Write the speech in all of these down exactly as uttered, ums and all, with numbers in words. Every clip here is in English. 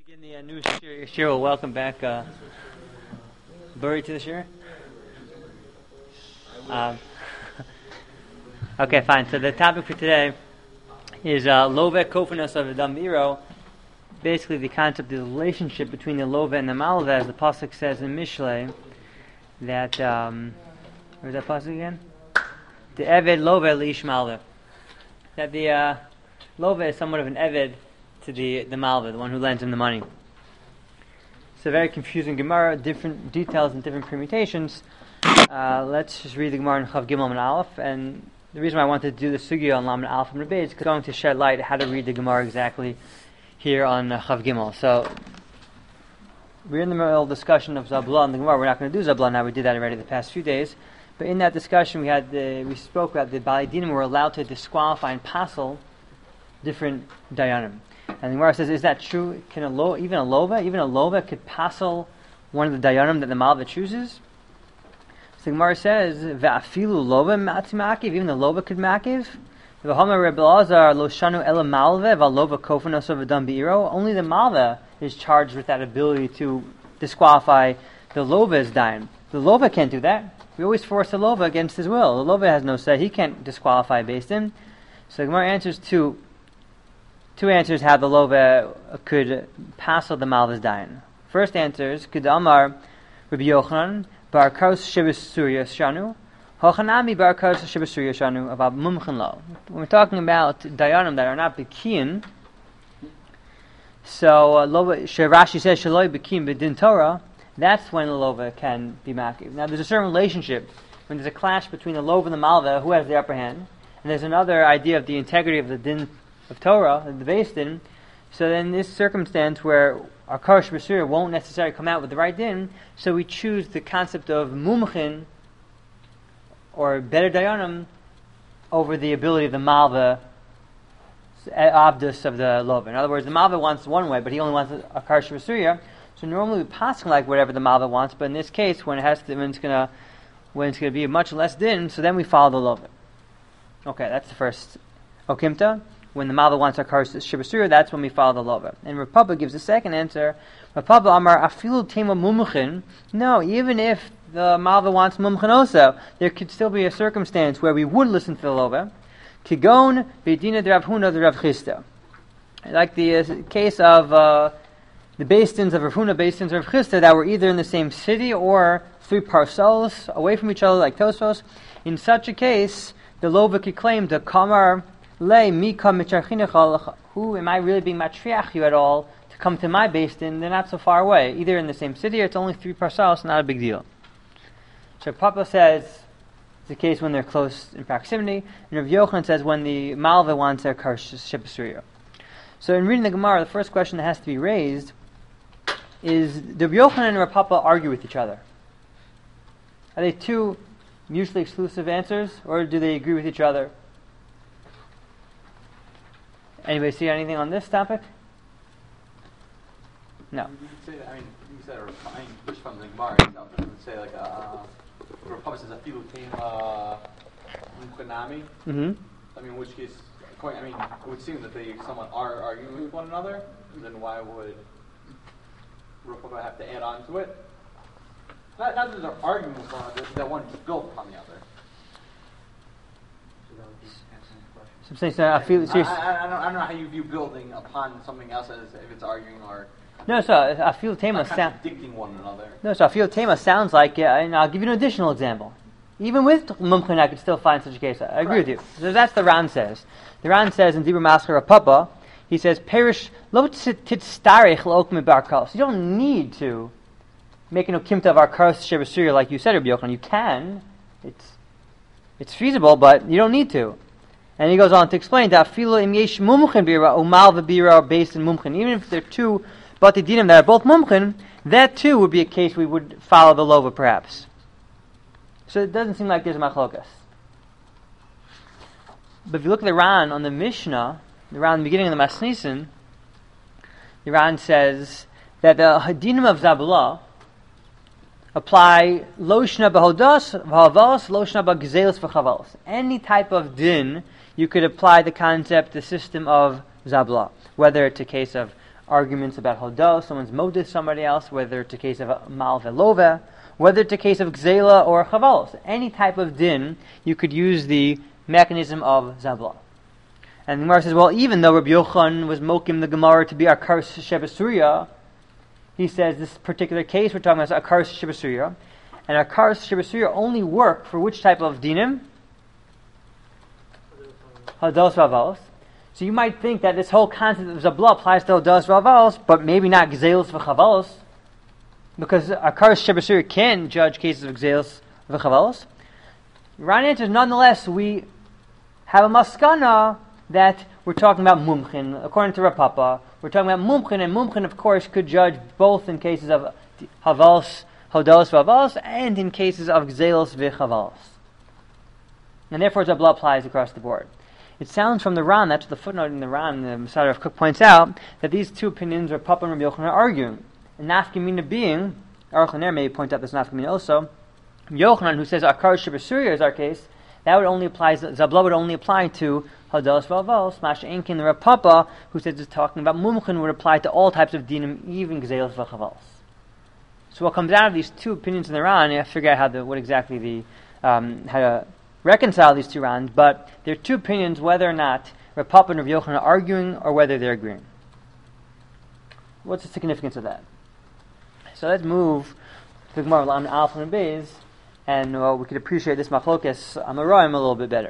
Begin the uh, new shir. Shir, well, welcome back, uh, Buri, to the shir. Um, okay, fine. So the topic for today is uh, love kofanos of Adam Biro. Basically, the concept of the relationship between the love and the malva, as the pasuk says in Mishlei, that um, where's that pasuk again? The eved love leish malva. That the uh, love is somewhat of an eved to the the malva, the one who lends him the money. It's a very confusing Gemara, different details and different permutations. Uh, let's just read the Gemara in Chav Gimel and Aleph. And the reason why I wanted to do the sugya on Lam and Aleph and Rebbe is going to shed light how to read the Gemara exactly here on uh, Chav Gimel. So we're in the middle of discussion of Zabla and the Gemara. We're not going to do Zabla now. We did that already the past few days. But in that discussion, we had the, we spoke about the Baalei Dinim were allowed to disqualify and passel different dayanim. And the Gemara says, is that true? Can a lo, even a lova, even a lova could passel one of the dayanim that the malva chooses? So the Gemara says, "Va'afilu lova mati makiv." Even the lova could makiv. V'homer Rebbe Elazar lo shanu ela malva v'lova kofanos of adam beiro. Only the malva is charged with that ability to disqualify the lova's dayan. The lova can't do that. We always force the lova against his will. The lova has no say. He can't disqualify based in. So the Gemara answers two. Two answers how the lova could passel the malva's dayan. First answer is Kedamar Rabbi Yochanan Bar Kaus Shebesuriya Shanu Hochanami Bar Kaus Shebesuriya Shanu about Mumchen Lo. When we're talking about dayanim that are not bekiin, so uh, lova Rashi says Shaloi bekiin b'din Torah. That's when the lova can be makiv. Now there's a certain relationship when there's a clash between the lova and the malva, who has the upper hand, and there's another idea of the integrity of the din of Torah, the Beis Din. So in this circumstance where our Karsh Basura won't necessarily come out with the right din, so we choose the concept of Mumchin, or better dayanim, over the ability of the Malva, Abdus of the Lova. In other words, the Malva wants one way, but he only wants a Karsh Basura. So normally we pass like whatever the Malva wants, but in this case, when it has to, when it's gonna, when it's gonna be a much less din, so then we follow the Lova. Okay, that's the first Okimta. When the malva wants our karsh shibasura, that's when we follow the lova. And Rapapa gives a second answer. Rapapa amar afilu tema mumchin. No, even if the malva wants mumchin also, there could still be a circumstance where we would listen to the lova. Kigon bedina de Rav Huna de Rav Chisda. Like the uh, case of uh, the basins of Rav Huna, basins of Rav Chisda that were either in the same city or three parcels away from each other, like Tosfos. In such a case, the lova could claim the kamar. Lei mika micharchinechal. Who am I really being matriach you at all to come to my base din? They're not so far away, either in the same city or it's only three parcels. Not a big deal. So Papa says it's the case when they're close in proximity, and Rav Yochanan says when the malva wants their karsh shepasuria. So in reading the Gemara, the first question that has to be raised is: do Rav Yochanan and Rav Papa argue with each other? Are they two mutually exclusive answers, or do they agree with each other? Anybody see anything on this topic? No. You could say that, I mean, you said, I mean, which from the Gemara itself, you would say like, uh, the Republic says a filu came, uh, Mukhanami. Mm-hmm. I mean, in which case, I mean, it would seem that they somewhat are arguing with one another, and then why would Republic have to add on to it? Not, not that they're arguing with one another, that one is built upon the other. So I'm saying, so I feel. So I, I, I, don't, I don't know how you view building upon something else as if it's arguing or. No, so I feel tema sounds. Contradicting one another. No, so I feel tema sounds like, uh, and I'll give you an additional example. Even with mumchin, I could still find such a case. I agree right. with you. So that's the Ran says. The Ran says in Dibur Masker Papa, he says, "Perish lo titztarich lo'okme barkos." You don't need to make an okimta of our kars shebasuriya like you said, Rabbi Yochanan. You can. It's it's feasible, but you don't need to. And he goes on to explain that filo im yesh mumchin bira or malva bira are based in mumchin. Even if they're two bati dinim that are both mumchin, that too would be a case we would follow the lova perhaps. So it doesn't seem like there's a machlokas. But if you look at the Ran on the Mishnah, the Ran in the beginning of the Masnisin, the Ran says that the hadinim of Zabula apply loshna behodas v'havos, loshna b'gzelos v'chavos. Any type of din, you could apply the concept, the system of Zabla, whether it's a case of arguments about hodos, someone's modus somebody else, whether it's a case of malve love, whether it's a case of gzela or chavalos. Any type of din, you could use the mechanism of zabla. And the Gemara says, well, even though Rabbi Yochanan was mokim the Gemara to be akar shebasuria, he says this particular case we're talking about is akar shebasuria, and akar shebasuria only work for which type of dinim? Hados v'avalos. So you might think that this whole concept of zabla applies to hados v'avalos, but maybe not gzelos v'chavalos, because akar shebasuria can judge cases of gzelos v'chavalos. Right answer is, nonetheless, we have a maskana that we're talking about mumchin. According to Rav Papa, we're talking about mumchin, and mumchin, of course, could judge both in cases of havalos, hodos v'avalos, and in cases of gzelos v'chavalos. And therefore, zabla applies across the board. It sounds from the Ran, that's the footnote in the Ran, the Masada of Cook points out, that these two opinions, Rav Papa and Rabbi Yochanan, are arguing. And nafkamina being, Aruch LaNer may point out this nafkamina also, Yochanan, who says akar shebasuria is our case, that would only apply, zabla would only apply to hados v'avalos. Masha Enkin, the Rav Papa, who says it's talking about mumchin, would apply to all types of dinim, even gzelos v'chavalos. So what comes out of these two opinions in the Ran, you have to figure out how the, what exactly the, um, how to reconcile these two Rans, but there are two opinions whether or not Rav Papa and Rav Yochanan are arguing or whether they're agreeing. What's the significance of that? So let's move to the Gemara on Alpha and Beis, and uh, we could appreciate this machlokes Amoraim a little bit better.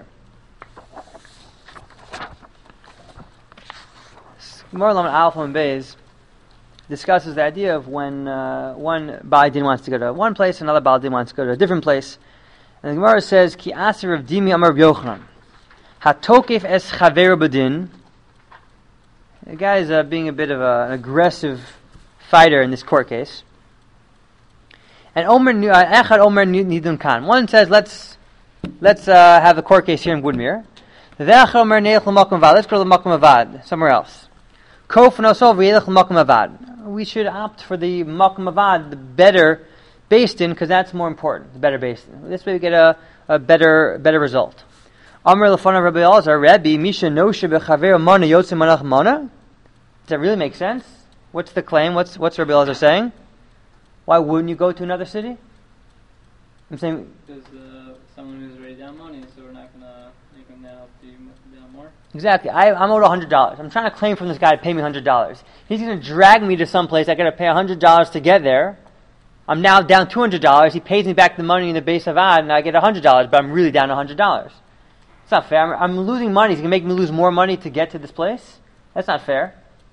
Gemara on Alpha and Beis discusses the idea of when uh, one Baal Din wants to go to one place, another Baal Din wants to go to a different place. And the Gemara says, Ki aser Rav Dimi amar Rav Yochanan, hatokef es chaver b'din. The guy is uh, being a bit of a, an aggressive fighter in this court case. And Omer echad Omer nidun kan. One says, let's let's uh, have the court case here in Woodmere. The echad Omer neilach l'makom avad. Let's go to the makom avad somewhere else. Kof nosov v'yelach l'makom avad. We should opt for the makom avad, the better based in, because that's more important, the better based in. This way we get a, a better better result. Amr l'fanav Rabbi Elazar, Rabbi Misha noshe b'chaver mana yotze manach mana. Does that really make sense? What's the claim? What's what's Rabbi Elazar saying? Why wouldn't you go to another city? I'm saying because uh, someone who's already down money, so we're not gonna make him now to down more. Exactly. I, I'm owed a hundred dollars. I'm trying to claim from this guy to pay me a hundred dollars. He's going to drag me to some place. I got to pay a hundred dollars to get there. I'm now down two hundred dollars. He pays me back the money in the base of ad, and I get a hundred dollars. But I'm really down a hundred dollars. It's not fair. I'm, I'm losing money. He's going to make me lose more money to get to this place. That's not fair.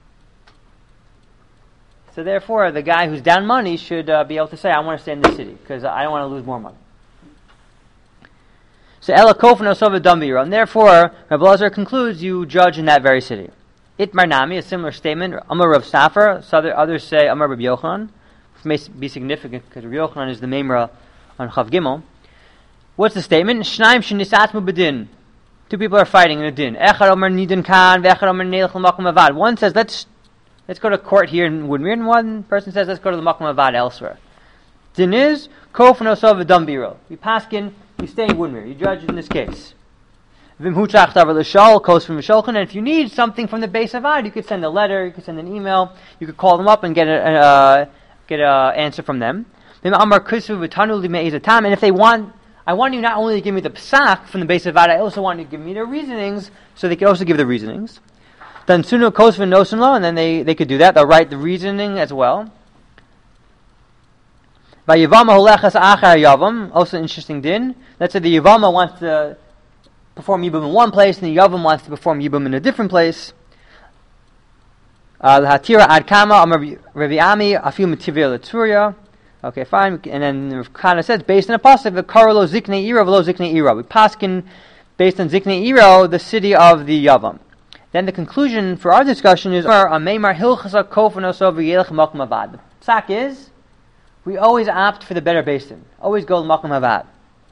So therefore, the guy who's down money should uh, be able to say, I want to stay in this city, because I don't want to lose more money. So Ela Kofen Osova Dambira. And therefore, Rabbi Elazar concludes, you judge in that very city. Itmar Nami, a similar statement. Amar Rav Safar. So others say Amar Rabbi Yochanan. This may be significant, because Rabbi Yochanan is the Memra on Chav Gimel. What's the statement? Shnaim shenisatmu bedin. Two people are fighting in a din. Echad Omer Nidin Kan, ve'echad Omer Neilach l'makom avad. One says, let's Let's go to court here in Woodmere, and one person says, let's go to the Makom Avad elsewhere. Din is, Kof Nosov V'Dambiro. You paskin, you stay in Woodmere. You judge in this case. V'mhutzach Tavar L'Shal, Kos from V'Sholchan, and if you need something from the base Avad, you could send a letter, you could send an email, you could call them up and get an uh, get a answer from them. And if they want, I want you not only to give me the psak from the base Avad, I also want you to give me the reasonings, so they can also give the reasonings. Then Sunu Kosvin Nosenlo, and then they, they could do that. They'll write the reasoning as well. By Yavama Holechas Achar Yavam, also interesting din. Let's say the Yavama wants to perform Yibum in one place, and the Yavam wants to perform Yibum in a different place. L'hatira ad kama Amar Rabbi Ami Afil Metivir L'Tzuria. Okay, fine. And then Rav Kana says, based on a pasuk, the Karlo Ziknei Ira V'lo Ziknei Ira. We paskin based on Ziknei Ira, the city of the Yavam. Then the conclusion for our discussion is, the psak is, we always opt for the better basin. Always go to Makom Avad.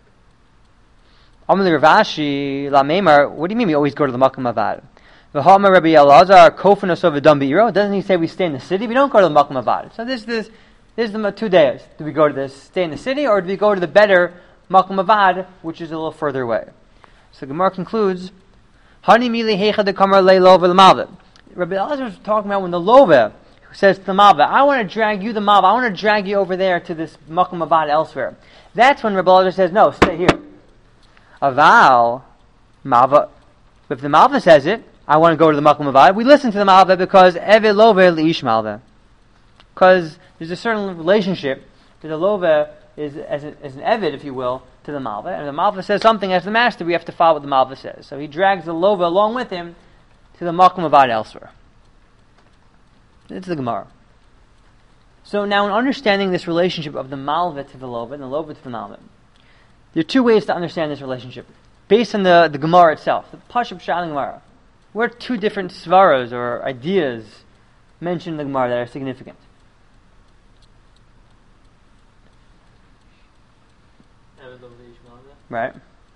Amar Rav Ashi, La Meimar, what do you mean we always go to the Makom Avad? V'ha'amar Rabbi Elazar, Kofen Osov V'dam Be'iro. Doesn't he say we stay in the city? We don't go to the Makom Avad. So this, this, this is the two days. Do we go to this, stay in the city, or do we go to the better Makom Avad, which is a little further away? So Gemara concludes, Hani mili heicha de kamar le love l'malve. Rabbi Elazar was talking about when the love says to the Malva, I want to drag you, the Malva, I want to drag you over there to this Makom Avad elsewhere. That's when Rebbe Elazar says, no, stay here. Aval, Malva, if the Malva says it, I want to go to the Makom Avad, we listen to the Malva because Eved Love Li'ish Malva. Because there's a certain relationship that the Love is as, a, as an Eved, if you will, to the Malva. And if the Malva says something as the master, we have to follow what the Malva says. So he drags the Love along with him to the Makom Avad elsewhere. It's the Gemara. So now in understanding this relationship of the Malva to the Lova and the Lova to the Malva, there are two ways to understand this relationship. Based on the, the Gemara itself, the Pashup Shal Gemara, where are two different svaras or ideas mentioned in the Gemara that are significant. Right?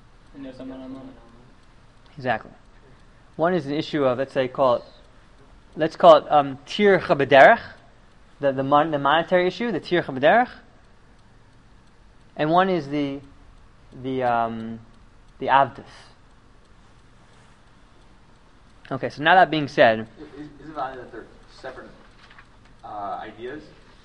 Exactly. One is an issue of, let's say, call it Let's call it um, tir chabederech, the the, mon- the monetary issue, the tir chabederech, and one is the the um, the avdus. Okay, so now that being said, is, is it valid that they're separate uh, ideas?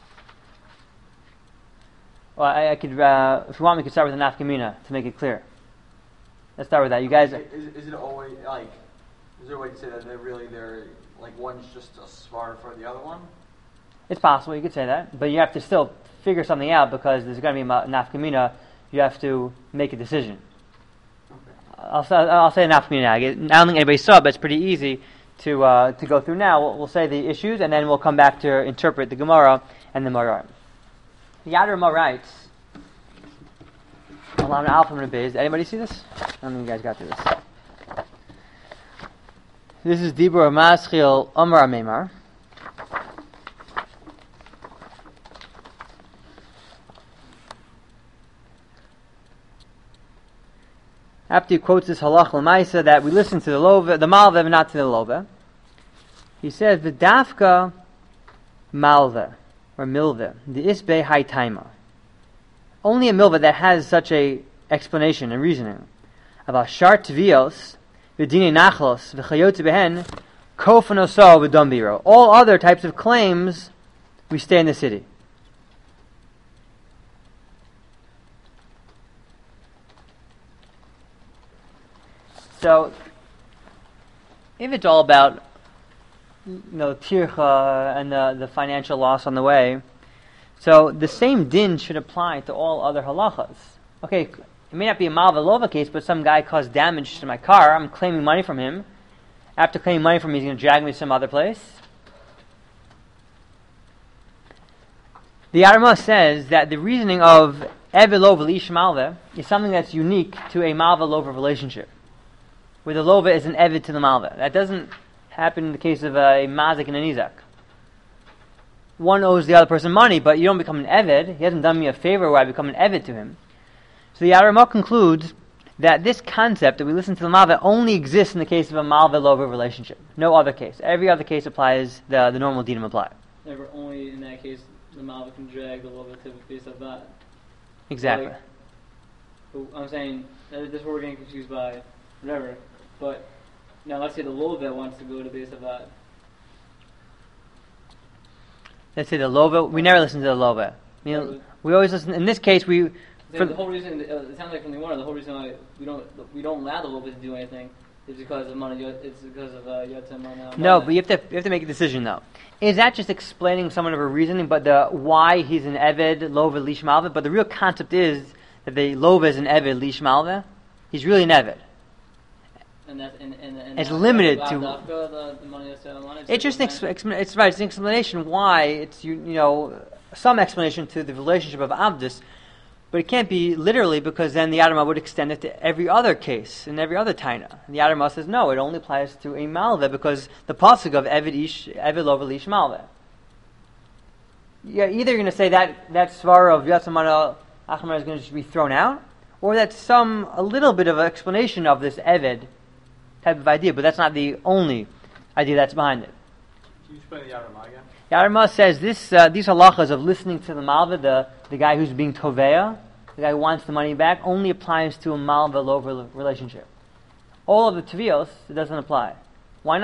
Well, I, I could, uh, if you want, we could start with the nafkamina to make it clear. Let's start with that. You guys, is, is it always like? Is there a way to say that they're really they're like one's just a svar for the other one? It's possible, you could say that, but you have to still figure something out because there's going to be a nafkamina. You have to make a decision. Okay. I'll say I'll say a nafkamina. I don't think anybody saw it, but it's pretty easy to uh, to go through now. We'll, we'll say the issues, and then we'll come back to interpret the Gemara and the Marar. The Yad Ramah writes, Alam Alpha Beis. Anybody see this? I don't think you guys got through this. This is Dibur Maschil Omar Meimar. After he quotes this halach l'maisa that we listen to the love, the malva, and not to the lova, he says v'dafka malva or milva the isbe high taima. Only a milva that has such a explanation and reasoning about shar tvios. V'dini nachlos v'chayotze behen kofanoso v'dombiro. All other types of claims, we stay in the city. So, if it's all about, you know, tircha and the, the financial loss on the way, so the same din should apply to all other halachas. Okay, it may not be a malva lova case, but some guy caused damage to my car. I'm claiming money from him. After claiming money from him, he's going to drag me to some other place. The Yarmah says that the reasoning of Eved Lova Li'ish Malva is something that's unique to a malva lova relationship, where the lova is an Eved to the malva. That doesn't happen in the case of a mazik and a nizak. One owes the other person money, but you don't become an Eved. He hasn't done me a favor where I become an Eved to him. So the Yarmah concludes that this concept that we listen to the malva only exists in the case of a malva-lova relationship. No other case. Every other case applies, the, the normal dinim apply. Never only in that case the malva can drag the lova to the face of that. Exactly. Like, I'm saying, that this is where we're getting confused by whatever, but now let's say the lova wants to go to the base of that. Let's say the lova, we never listen to the lova. You know, we always listen, in this case we... For the whole reason, uh, it sounds like from the one, the whole reason why we don't we don't allow the lova to do anything is because of money. It's because of uh, yotzem mana. No, but you have to you have to make a decision though. Is that just explaining someone of a reasoning, but the why he's an eved lova lish malva? But the real concept is that the lova is an eved lish malva. He's really an eved. And that's and, and, and it's that's limited the, to. the, the money that's money. It's just an ex- ex- it's right. It's an explanation why it's you you know some explanation to the relationship of abdus. But it can't be literally because then the Adamah would extend it to every other case and every other taina. And the Adamah says no, it only applies to a malva because the pasuk of Eved Ish Eved Lova Lish Malva. Yeah, either you're going to say that that svara of Yatzamana Achmar is going to be thrown out, or that's some a little bit of an explanation of this Eved type of idea. But that's not the only idea that's behind it. Can you explain the Adamah again? Yarmah says this: uh, these halachas of listening to the malva, the, the guy who's being toveya, the guy who wants the money back, only applies to a malva lova relationship. All of the tvios, it doesn't apply. Why not?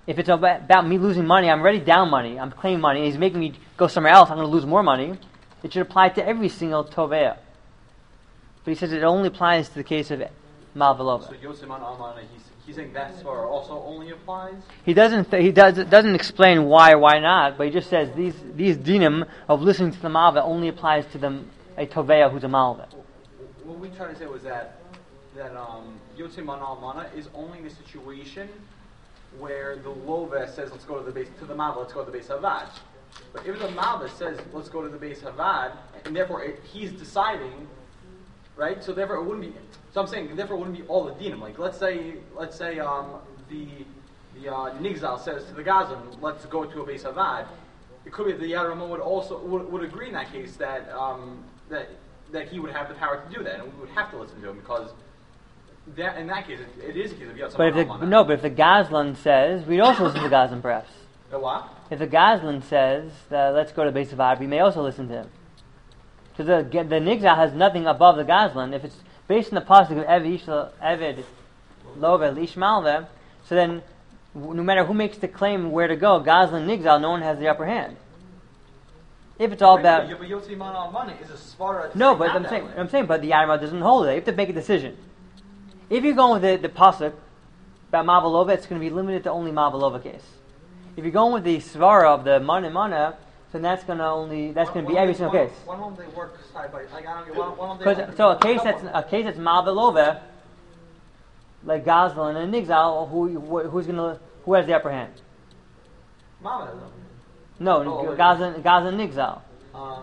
if it's about, about me losing money, I'm already down money, I'm claiming money, and he's making me go somewhere else, I'm going to lose more money, it should apply to every single tovea. But he says it only applies to the case of mal velova. So Yoseman Almana, he's, he's saying that svara also only applies? He doesn't th- he does doesn't explain why or why not, but he just says these these dinim of listening to the malva only applies to the a tovea who's a malva. What we tried to say was that that um, Yoseman Almana is only the situation where the lova says let's go to the base to the malva, let's go to the base havad. But if the malva says let's go to the base havad, and therefore it, he's deciding. Right, so therefore it wouldn't be. So I'm saying therefore it wouldn't be all the dinim. Like let's say, let's say um, the the uh, nigzal says to the gazan, let's go to a base havad. It could be that the Yaramah would also would, would agree in that case that um, that that he would have the power to do that, and we would have to listen to him because that in that case it, it is a case of Yad But if the, no, but if the Gazlan says, we'd also listen to the Gazlan perhaps. The what? If the Gazlan says, uh, let's go to base havad, we may also listen to him. Because the, the nigzal has nothing above the Gazlan. If it's based on the pasuk of Eved Love Lish Malve, so then w- no matter who makes the claim where to go, Gazlan Nigzal, no one has the upper hand. If it's all Right, about but Yoseman Almana is a svara. no, but I'm saying I'm saying, but the Yarma doesn't hold it. You have to make a decision. If you're going with the, the pasuk about Mavalova, it's going to be limited to only Mavalova case. If you're going with the svara of the Mana Mana, so that's going to only that's going to be every single case. One of them they work side by like I don't know. One of them. Because so a case that's a case that's Mavalova, like Gazlan and Nigzal, who who's going to who has the upper hand? Mama. No, Oh, Gazlan Gazlan Nigzal. Um,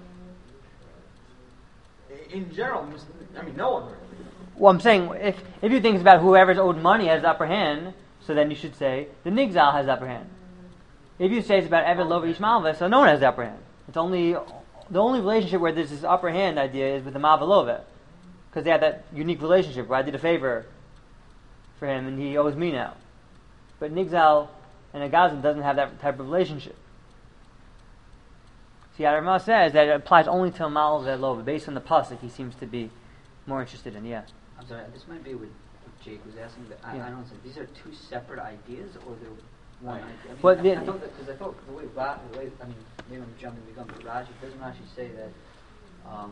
in general, I mean, no one. Well, I'm saying if if you think it's about whoever's owed money has the upper hand, so then you should say the Nigzal has the upper hand. If you say it's about Eved Lova Ish Malva, so no one has the upper hand. It's only the only relationship where there's this upper hand idea is with the Malva Lova, because they have that unique relationship where I did a favor for him and he owes me now. But Nigzal and a Gazan doesn't have that type of relationship. See, Adama says that it applies only to Malva Lova. Based on the pasuk, he seems to be more interested in. Yeah. I'm sorry, this might be what Jake was asking, but I, Yeah. I don't know. These are two separate ideas, or they're one idea? I mean, Well, I, the- I thought that, because I thought the way, Ra, the way, I mean, maybe I'm jumping the gun, but Rashi doesn't actually say that, um,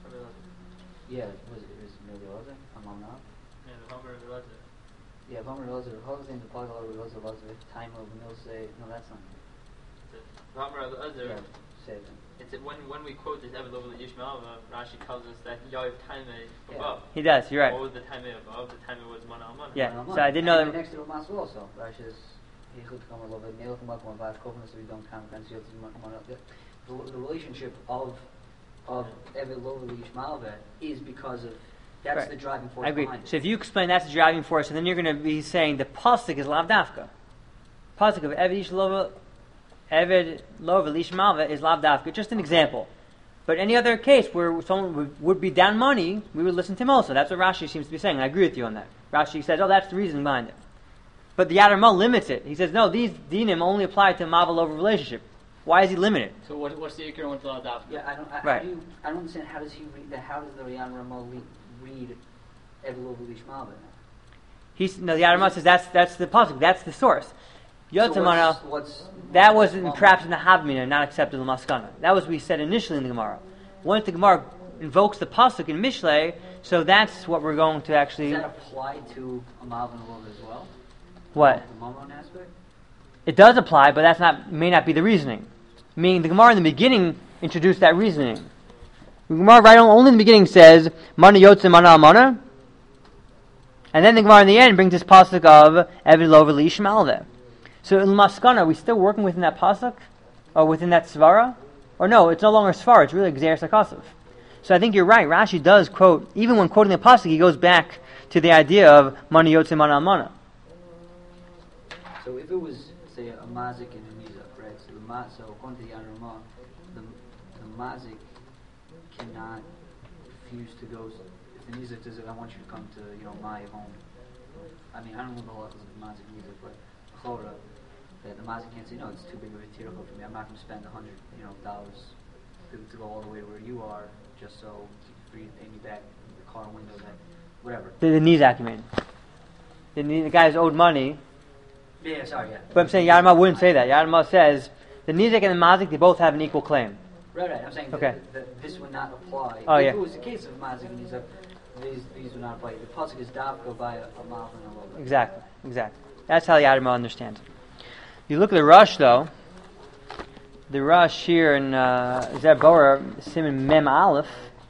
yeah, was it, was it Melioza? I'm on now? Yeah, the Homer Melioza. Yeah, Homer Melioza, Homer in the Pagal Melioza, Melioza, time of Milse, no, that's not. The Homer Melioza. Yeah, say it. It's when when we quote this Eved Lova Yishmael, Rashi tells us that Yoav Taime above. He does. You're right. What was the Taime above? The Taime was Mana Almana. Yeah. Well, So I didn't know and that- next to Ramas also. Rashi says, "He could come a little bit. Neil come up one five. Kovan so we don't count against you. The the relationship of of Eved Lova Yishmael is because of that's Right. the driving force I agree. behind it. So if you explain that's the driving force, and then you're going to be saying the pasuk is lav dafka. Pasuk of Eved Ish Lova, Eved Lova Lish Malva is lav dafka. Just an example. But any other case where someone would, would be down money, we would listen to him also. That's what Rashi seems to be saying. I agree with you on that. Rashi says, oh, that's the reason behind it. But the Yadarma limits it. He says, no, these dinim only apply to a maval over relationship. Why is he limited? So what, what's the Ikar and what's the Ladaf? Yeah, I don't. I, Right. how do you, I don't understand. How does he read? The, how does the Riyan Ramah read Eved Lova Yishmael? He's, no, the Yadarma says that's that's the pasuk. That's the source. So Yotzamana. what's, what's That was in, perhaps in the Havmina, not accepted in the Maskana. That was what we said initially in the Gemara. Once the Gemara invokes the pasuk in Mishlei, so that's what we're going to actually. Does that apply to a Malvin Love as well? What? The Mamon aspect? It does apply, but that's not may not be the reasoning. Meaning the Gemara in the beginning introduced that reasoning. The Gemara right on, only in the beginning says Mana Yotze Mana Amana, and then the Gemara in the end brings this pasuk of Eved Lo V'li Yishmael. So in Maskana, are we still working within that pasuk, or within that svara, or no? It's no longer svara; it's really Gzeir Sakasov. So I think you're right. Rashi does quote, even when quoting the pasuk, he goes back to the idea of Mana Yotze Mana Amana. So if it was, say, a mazik and a mizak, right? So the ma- so according to the Anarma, the the mazik cannot refuse to go. If the mizak says, "I want you to come to, you know, my home," I mean, I don't know the laws of the mazik mizak, but chora, that the mazik can't say, "No, it's too big of a tirachot for me. I'm not going to spend a hundred, you know, dollars to, to go all the way to where you are just so for you to pay me back the car window, that whatever." The, the Nizak, you mean? The, the guy's owed money. Yeah, sorry, yeah. But I'm saying Yad Ramah wouldn't say that. Yad Ramah says the Nizek and the Mazik, they both have an equal claim. Right, right. I'm saying Okay. that, that this would not apply. Oh, if yeah. it was the case of Mazik and Nizak, these, these would not apply. The pasuk is Davka by a, a Malv and a Lova. Exactly, exactly. That's how Yad Ramah understands it. You look at the Rush, though. The Rush here in uh, Zebora, Simon Mem Aleph.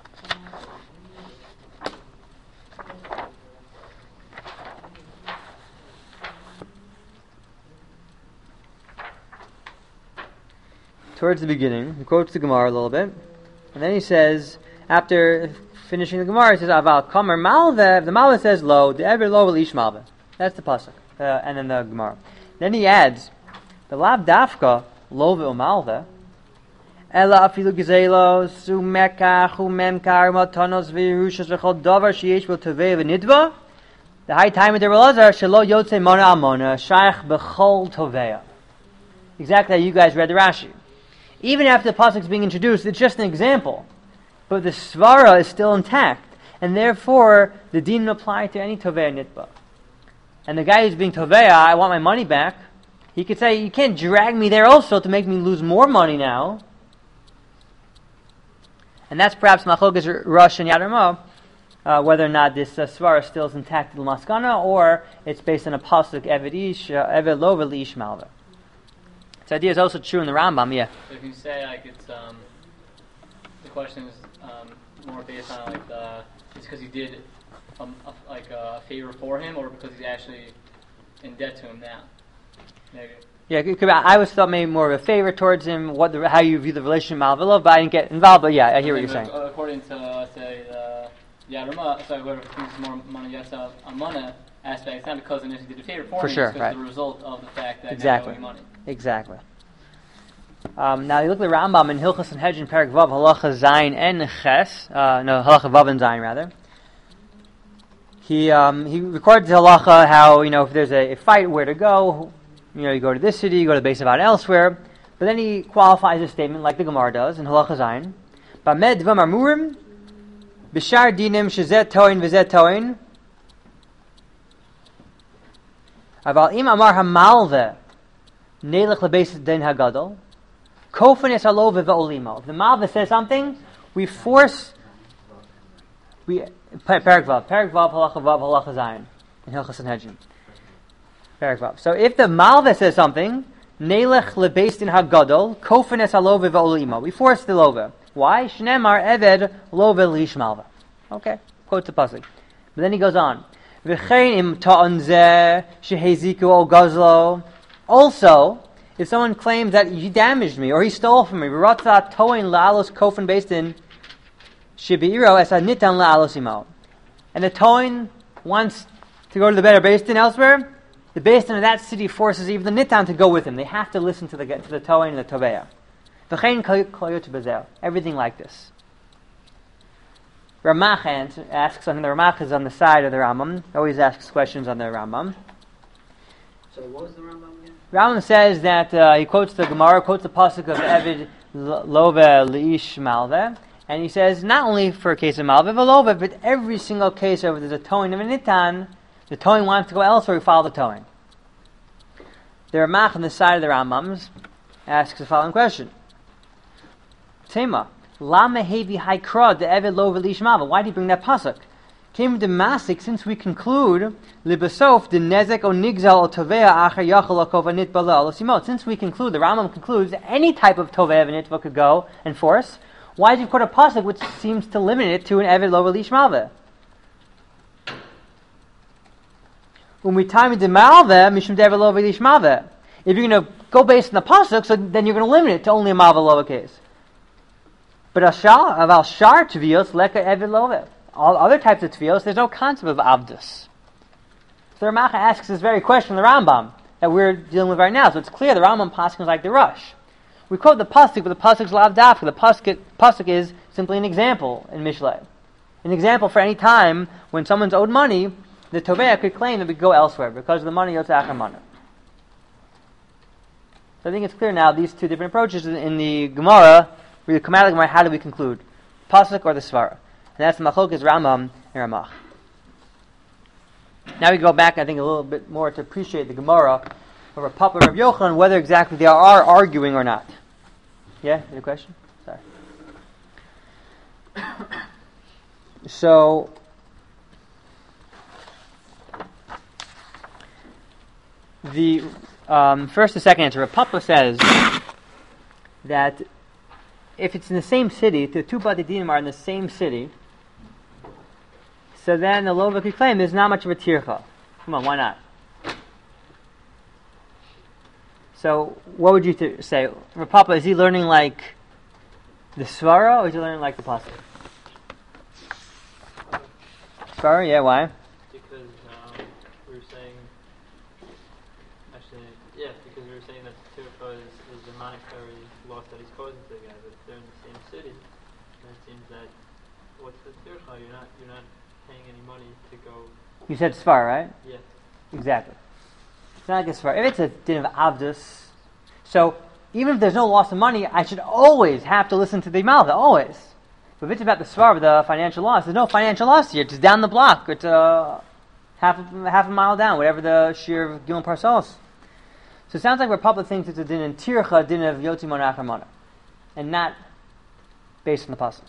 Towards the beginning, he quotes the Gemara a little bit, and then he says, after finishing the Gemara, he says, "Aval kamer malve." The malve says, "Lo, the ever lo will ish malve." That's the pasuk, uh, and then the Gemara. Then he adds, "The lav dafka lo ve'umalve, ela afilu gizelo su mekach umemkar matanos v'yirushas v'chol davar sheyesh b'l tovei v'nidva." The high time of the Relazar shelo yotze mona amona shaykh b'chol toveya. Exactly how you guys read the Rashi. Even after the pasuk is being introduced, it's just an example, but the svara is still intact, and therefore the din will apply to any toveya nitba. And the guy who's being toveya, I want my money back. He could say, you can't drag me there also to make me lose more money now. And that's perhaps Machokas Rush and Yad Ramah, uh, whether or not this uh, svara still is intact in the Maskana, or it's based on a pasuk Eved Ish, uh, Eved Lo V'Lish Malva. This idea is also true in the Rambam, yeah. So if you say like it's um, the question is um, more based on like the, it's because he did um, a, like a favor for him, or because he's actually in debt to him now. Maybe. Yeah, it could be, I always thought maybe more of a favor towards him, what the, how you view the relationship with Malvilov, but I didn't get involved. But yeah, I hear what you're saying. According to uh, say the Yad Ramah, sorry, whoever thinks more money yasa amana aspect, it's not because he did a favor for, For him, sure, it's because right. the result of the fact that Exactly. he owed money. Exactly. Um, now you look at the Rambam in Hilchos and Hedge in Perek Vav Halacha Zayin and Ches, uh, no Halacha Vav and Zayin rather. He um, he records the halacha how you know if there's a, a fight where to go, you know you go to this city, you go to the base of out elsewhere. But then he qualifies his statement like the Gemara does in Halacha Zayin. Bamed dvam amurim b'shar dinim shezet toin v'zet toin. Aval im amar hamalve neilech lebeis din hagadol. Kofanis alove ve'olimo. If the Malva says something, we force. We Perek Vav, Perek Vav, Halacha Vav, Halacha Zayin, in Hilchos and Hedjim. Perek Vav. So if the Malva says something, Neilech lebeis din hagadol, Kofanis alove ve'olimo. We force the love. Why? Shnemar eved love lish Malva. Okay, quote the pasuk. But then he goes on. V'chein im ta'on zeh sheheziku o gazlo. Also, if someone claims that he damaged me or he stole from me, v'ratza toin la'alos kofan based in shibi'iro es nitan la'alos imo, and the toin wants to go to the better based in elsewhere, the based in of that city forces even the nitan to go with him. They have to listen to the to the toin and the toveya. V'chein koyot bezel. Everything like this. Ramach asks, and the Ramach is on the side of the Rambam. Always asks questions on the Rambam. So what was the Rambam again? Rambam says that uh, he quotes the Gemara, quotes the pasuk of Eved Love Leish Malve, and he says not only for a case of Malve Velove, but every single case where there's a towing of a nitan, the towing wants to go elsewhere, we follow the towing. The Ramach on the side of the Rambams asks the following question: Tema, Lama Hevi Haikra the Eved Love Leish Malve. Why do you bring that pasuk? Came to Masik, since we conclude Libasof the Nezek o Nigzal o Tovea Acher Yachal Akova Nitba Lo Simot. Since we conclude, the Rambam concludes that any type of Tovea Nitba could go and force. Why did you quote a pasuk which seems to limit it to an Eved Lo Lish Malve? When we time the Malve, Mishum Eved Lo Lish Malve. If you're going to go based on the pasuk, so then you're going to limit it to only a Malve Lo case. But Ashal Aval Shar Tvios Leka Eved Lo. All other types of tefillos, there's no concept of avdus. So the Ramacha asks this very question in the Rambam that we're dealing with right now. So it's clear the Rambam pasuk is like the Rush. We quote the pasuk, but the pasuk is lav dafka. The pasuk, pasuk is simply an example in Mishlei. An example for any time when someone's owed money, the Tovea could claim that we go elsewhere because of the money yotze achar mana. So I think it's clear now these two different approaches in the Gemara. We come out of the Gemara. How do we conclude? Pasuk or the Svara? And that's the Machokas Rambam and Ramach. Now we go back, I think, a little bit more to appreciate the Gemara. for Rav Papa and Rav Yochanan, whether exactly they are arguing or not. Yeah, any question? Sorry. So, the um, first and second answer, Rav Papa says that if it's in the same city, the two Bati Dinim are in the same city, so then the Lova could claim there's not much of a tircha. Come on, why not? So, what would you th- say? Rav Papa, is he learning like the Svara, or is he learning like the Pasuk? Svara, yeah, why? Because um, we were saying, actually, yeah, because we were saying that the tircha is, is the monetary loss that he's causing to the guy, but if they're in the same city, then it seems that what's the tircha? You're not, you're not paying any money to go. You said Svara, right? Yeah. Exactly. It's not like a Svara. If it's a din of Avdus, so even if there's no loss of money, I should always have to listen to the Malva, always. But if it's about the Svara, the financial loss, there's no financial loss here. It's just down the block. It's uh, half, a, half a mile down, whatever the shear of Gimel Parsos. So it sounds like Republic thinks it's a din in Tircha, din of Yotzi Monach Ramana, and not based on the Pasuk.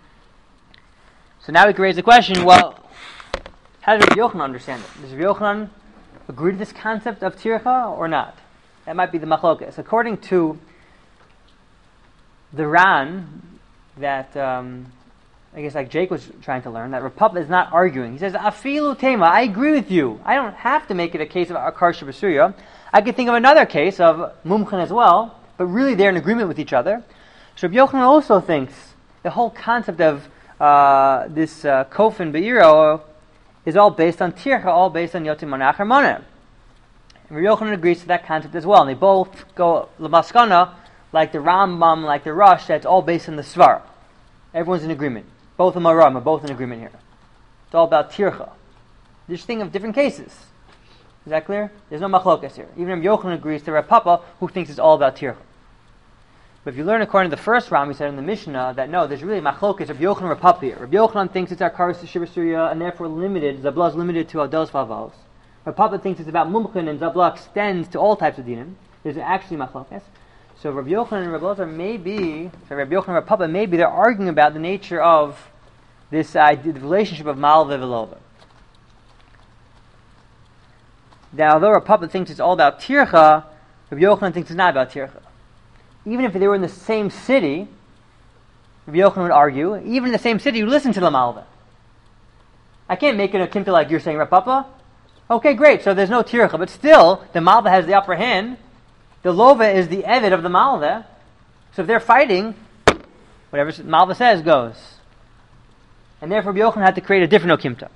So now we can raise the question, well, how does Rabbi Yochanan understand it? Does Rabbi Yochanan agree to this concept of Tircha or not? That might be the machlokas. According to the Ran, that um, I guess like Jake was trying to learn, that Republic is not arguing. He says, Afilu Tema, I agree with you. I don't have to make it a case of Akar Shabasuya. I could think of another case of Mumchan as well, but really they're in agreement with each other. So Rabbi Yochanan also thinks the whole concept of uh, this uh, Kofin Be'iro is all based on Tircha, all based on Yotim Monach Harmona. And Rabbi Yochanan agrees to that concept as well. And they both go Lamaskana, like the Rambam, like the Rosh, that's all based on the Svar. Everyone's in agreement. Both of them are are both in agreement here. It's all about Tircha. Just think of different cases. Is that clear? There's no machlokas here. Even Rabbi Yochanan agrees to Rav Papa, who thinks it's all about Tircha. But if you learn according to the first Ram, we said in the Mishnah that no, there's really machlokas, Rabbi Yochanan and Rav Papa here. Rabbi Yochanan thinks it's Akaris to Shibasuriya, and therefore limited, Zabla is limited to Ados Favos. Rav Papa thinks it's about Mumchan, and Zabla extends to all types of dinim. There's actually machlokas. So Rabbi Yochanan and Rabbi Lazar may be, so Rabbi Yochanan and Rav Papa, maybe they're arguing about the nature of this idea, the relationship of Malva and Velova. Now, although Rav Papa thinks it's all about Tircha, Rabbi Yochanan thinks it's not about Tircha. Even if they were in the same city, Rabbi Yochanan would argue, even in the same city, you listen to the Malva. I can't make it a kimta like you're saying, Rav Papa. Okay, great, so there's no Tircha, but still, the Malva has the upper hand. The Lova is the Evid of the Malva. So if they're fighting, whatever Malva says goes. And therefore, Rabbi Yochanan had to create a different Okimta.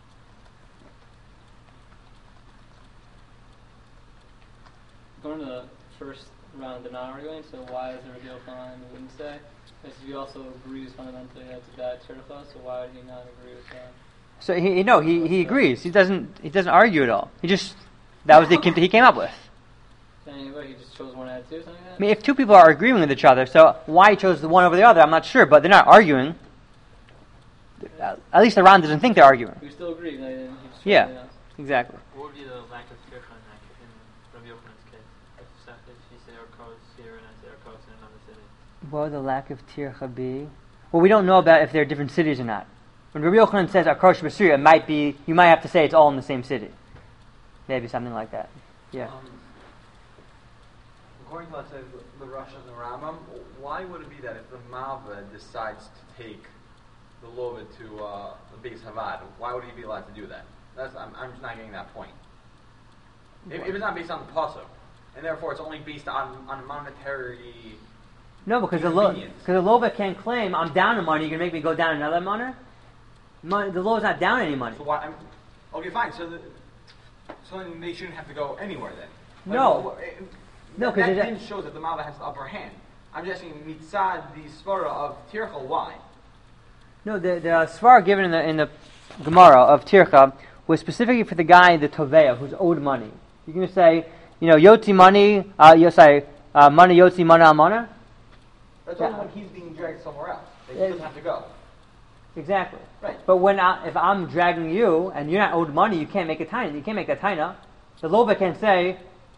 Going to the first round, they're not arguing, so why is there Rabbi Yochanan wouldn't say? Because he also agrees fundamentally that it's a bad tircha, so why would he not agree with that? So he no, he, he agrees. He doesn't he doesn't argue at all. He just that was the Okimta he came up with. Anyway, he just chose one out of two, something like that? I mean, if two people are agreeing with each other, so why he chose the one over the other, I'm not sure, but they're not arguing. At least the Ran doesn't think they're arguing. We still agree. Like, he just chose Yeah, something else. exactly. What would be the lack of tircha in that in Rabbi Yochanan's case? If, if you say Arkos here and I say Arkos in another city. What would the lack of tircha be? Well, we don't know about if they're different cities or not. When Rabbi Yochanan says Akrosh Basuria, it might be, you might have to say it's all in the same city. Maybe something like that. Yeah. Um, according to, let's say, the, the Rosh and the Rambam, why would it be that if the Malva decides to take the Lova to uh, the Beis Havad, why would he be allowed to do that? That's, I'm, I'm just not getting that point. If, if it's not based on the Pasuk, and therefore it's only based on, on monetary... No, because the, lo- because the Lova can't claim, I'm down in money, you're going to make me go down another money? Money, the Lova's not down any money. So why? I'm, okay, fine. So, the, so then they shouldn't have to go anywhere then. Like, No. well, it, No, that, 'cause that it- didn't show that the Malva has the upper hand. I'm just asking mitzad the svara of Tircha. Why? No, the, the Svar given in the in the Gemara of Tircha was specifically for the guy, the Toveya, who's owed money. You can just say, you know, Yotzi money, uh, you say, uh, money Yotzi mana amana. That's Yeah. only when he's being dragged somewhere else. He Yeah. doesn't have to go. Exactly. Right. But when I, if I'm dragging you and you're not owed money, you can't make a taina. You can't make a taina. The Lova can say,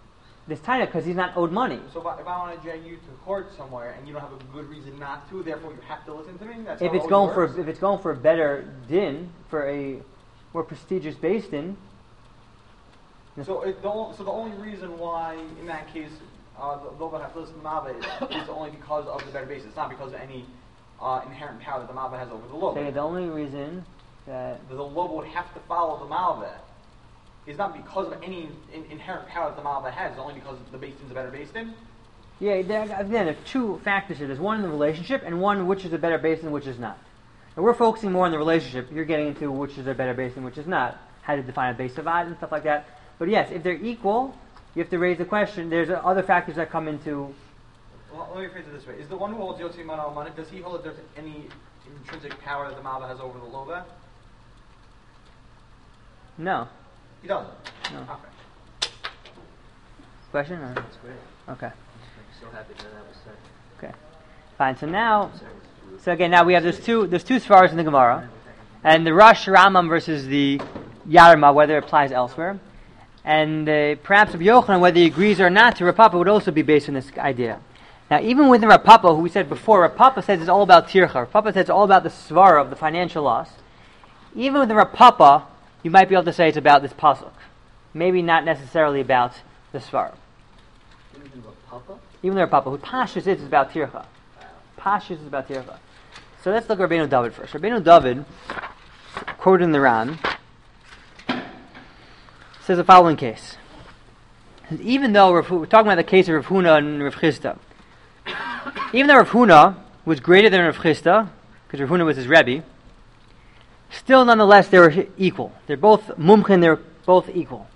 this taina because he's not owed money. So if I, if I want to drag you to court somewhere and you don't have a good reason not to, therefore you have to listen to me. That's If how it it's going works? for if it's going for a better din, for a more prestigious beis din. So it, the o- so the only reason why in that case uh, the Lova has to listen to Mava is, is only because of the better basis. It's not because of any uh, inherent power that the Mava has over the Lova. Say the only reason that The Lova would have to follow the Mava is not because of any in, inherent power that the Mava has. It's only because the basin is a better basin. yeah, there, again, there are two factors here. There's one in the relationship, and one which is a better basin, which is not. And we're focusing more on the relationship. You're getting into which is a better basin, which is not. How to define a base of ad and stuff like that. But yes, if they're equal, you have to raise the question. There's uh, other factors that come into. Well, let me phrase it this way: is the one who holds Yotzi Mana Almanik, does he hold that there's any intrinsic power that the Mava has over the Lova? No. He doesn't. No. Okay. Question? Or? That's great. Okay. I'm so happy that that was said. Okay. Fine. So now, Sorry. so again, now we have there's two there's two svaras in the Gemara, and the Rush Ramam versus the Yarma, whether it applies elsewhere, and uh, perhaps Rabbi Yochanan, whether he agrees or not to Rav Papa, would also be based on this idea. Now, even within Rav Papa, who we said before, Rav Papa says it's all about tircha. Rav Papa says it's all about the svara of the financial loss. Even within Rav Papa, you might be able to say it's about this pasuk. Maybe not necessarily about the svara. Even about Papa? Even though Rav Papa, who Pashas is about tircha. Pashas is about tircha. So let's look at Rabbeinu David first. Rabbeinu David, quoted in the Ran, says the following case. Even though Rav, we're talking about the case of Rav Huna and Rav Chisda, even though Rav Huna was greater than Rav Chisda, because Rav Huna was his Rebbe, still nonetheless they were equal. They're both mumchin, they're both equal.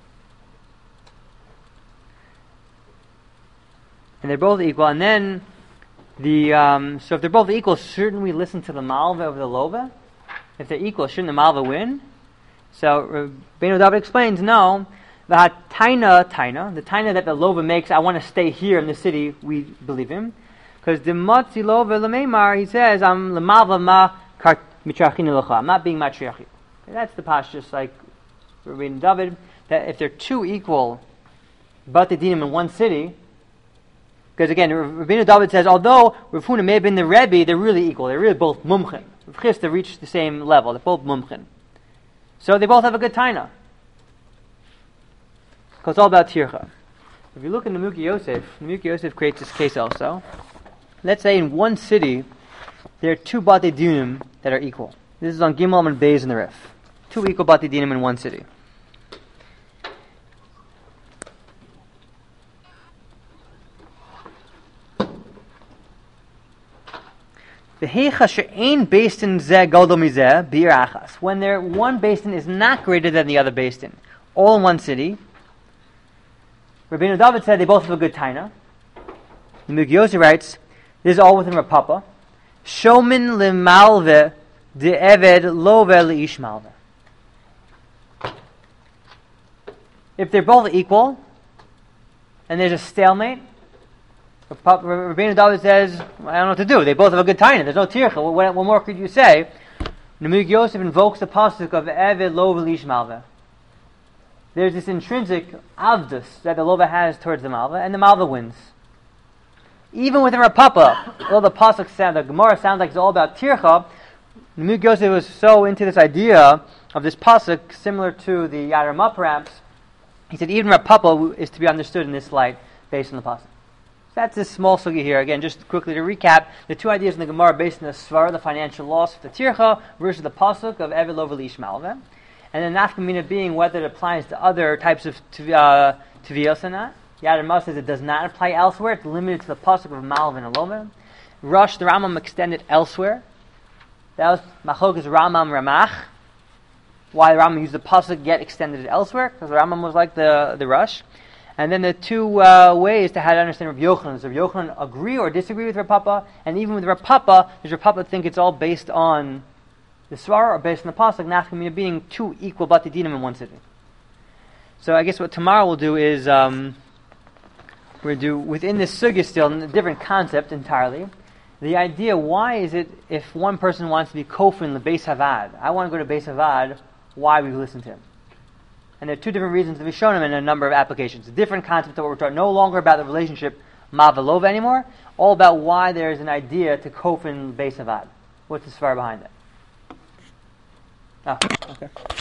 And they're both equal. And then, the um, so if they're both equal, shouldn't we listen to the Malva over the Lova? If they're equal, shouldn't the Malva win? So Rabbeinu David explains, no, the taina, taina, the taina that the Lova makes, I want to stay here in the city, we believe him. Because the Matzi Lova Lameimar, he says, I'm Lamalva ma mitrachinu lecha. I'm not being matriarchi. That's the pash, just like Rabbeinu David, that if they're two equal, but they dinim in one city, because again, Rabbeinu David says, although Rav Huna may have been the Rebbe, they're really equal. They're really both mumchin. Rav Chisda reached the same level. They're both mumchin. So they both have a good taina. Because it's all about tircha. If you look in the Nemuki Yosef, Nemuki Yosef creates this case also. Let's say in one city, there are two Bate Dinim that are equal. This is on Gimel and Beis in the Rif. Two equal Bate Dinim in one city. When there one basin is not greater than the other basin, all in one city, Rabbeinu David said they both have a good taina. The Nemuki Yosef writes, this is all within Rav Papa. Shomin lemalve de eved love leish malve. If they're both equal, and there's a stalemate, Rabbeinu David says, I don't know what to do. They both have a good taina. There's no tircha. What, what more could you say? Nemuki Yosef invokes the pasuk of Eved Lo V'Lish Malva. There's this intrinsic avdus that the lova has towards the malva, and the malva wins. Even within Rav Papa, although the pasuk sound, the Gemara sounds like it's all about tircha, Nemuki Yosef was so into this idea of this pasuk, similar to the Yad Ramah perhaps. He said even Rav Papa is to be understood in this light based on the pasuk. That's a small sugi here. Again, just quickly to recap, the two ideas in the Gemara based on the svara, the financial loss of the tircha, versus the pasuk of Eved Lo V'Lish Malva. And then nafkamina being whether it applies to other types of uh, tviyos or not. Yad Ramah says it does not apply elsewhere. It's limited to the pasuk of Malva and Alova. Rush, the Rambam extended elsewhere. That was Machokas Ramam Ramach. Why the Rambam used the pasuk yet extended it elsewhere? Because the Rambam was like the the Rush. And then the two uh, ways to how to understand Rav Yochanan. Does Rav Yochanan agree or disagree with Rav Papa? And even with Rav Papa, does Rav Papa think it's all based on the svara or based on the pasuk? Nafkamina being two equal batidinim in one city. So I guess what tomorrow we'll do is um, we'll do within this sugya still a different concept entirely. The idea: why is it if one person wants to be kofin the Beis Havad, I want to go to Beis Havad, why we listen to him? And there are two different reasons to be shown in a number of applications. A different concept of what we're talking, no longer about the relationship ma velova anymore, all about why there is an idea to kofin beis avad. What's the svara behind it? Oh, okay.